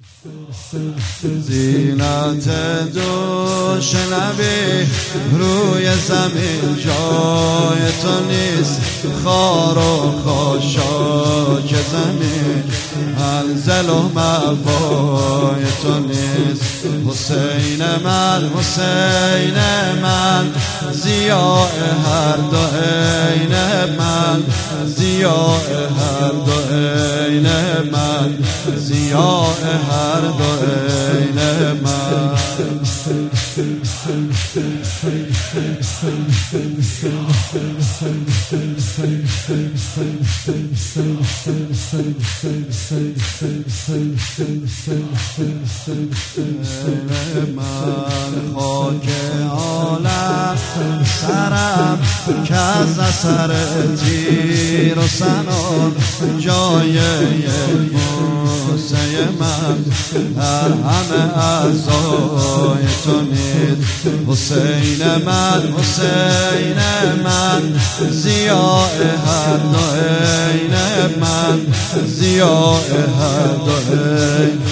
زینت دوش نبی روی زمین جای تو نیست، خار و خاشاک زمین انزل و مأوای تو نیست. حسین من حسین من ضیاء هر دو عین من، ضیاء هر دو عین من، ضیاء هر دو عین من. من خاک عالم سرم که از اثر تیر و سنان جای بوسه من در همه اعضای تو نیست. حسین من حسین من ضیاء هر دو عین من، ضیاء هر دو عین.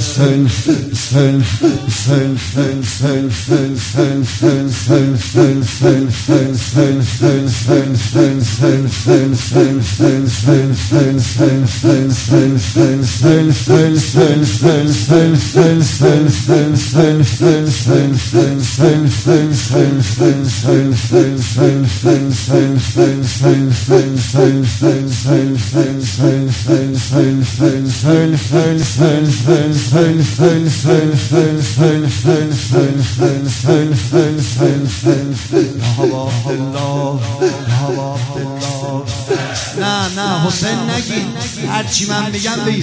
نه نه حسین نگی، هرچی من بگم بگی.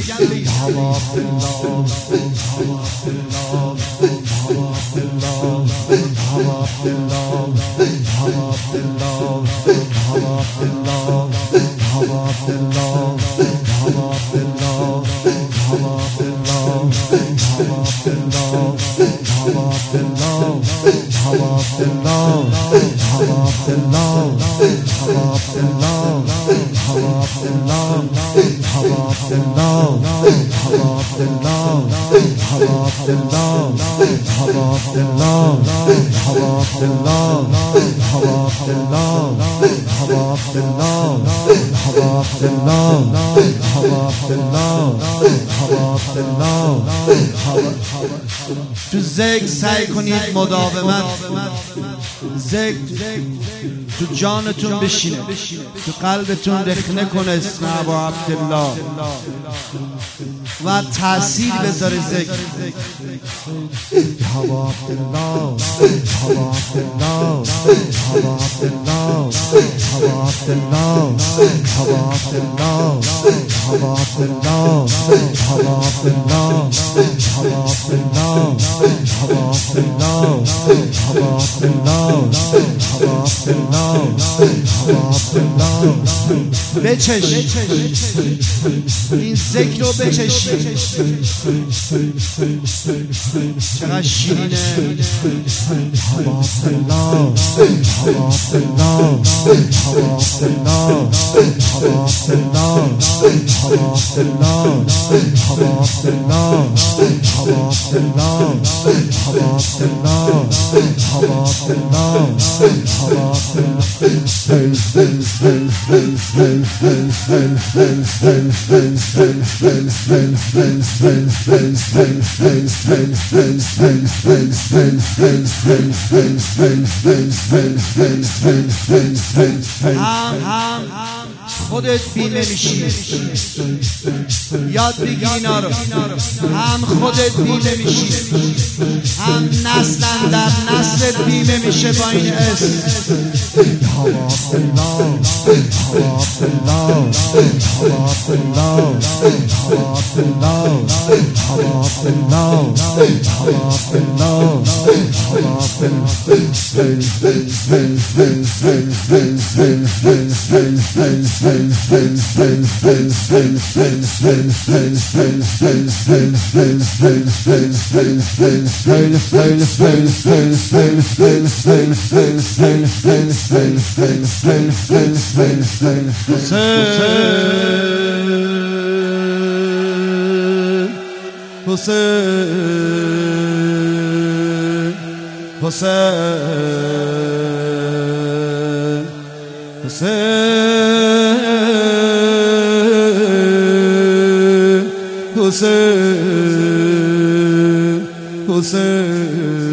تو ذکر سعی کنید مداومت، ذکر تو جانتون بشینه، تو قلبتون رخنه کنه اسم ابا عبدالله و تأثیر بذاره ذکر. ابا عبدالله ابا عبدالله ابا عبدالله ابا عبدالله ابا عبدالله ابا عبدالله ابا عبدالله ابا عبدالله ابا عبدالله ابا عبدالله ابا عبدالله ابا عبدالله. بچش این ذکر رو بچش، چقدر شیرینه. ابا عبدالله ابا عبدالله ابا عبدالله ابا عبدالله ابا عبدالله ابا عبدالله ابا عبدالله ابا عبدالله ابا عبدالله ابا هم خودت بیمه میشی، یاد بگیر اینا رو. هم خودت بیمه میشی، هم نسل در نسلت بیمه میشه با این اسم. ابا عبدالله ابا عبدالله ابا عبدالله ابا عبدالله ابا عبدالله ابا عبدالله ابا حسین حسین حسین حسین حسین